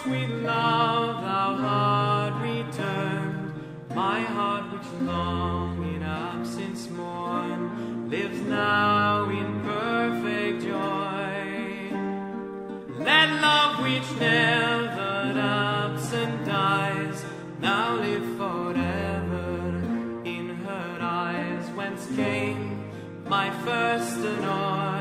sweet love, thou heart returned. My heart which long in absence mourned, lives now in perfect joy. Let love which never absent dies, now live forever in her eyes, whence came my first annoy.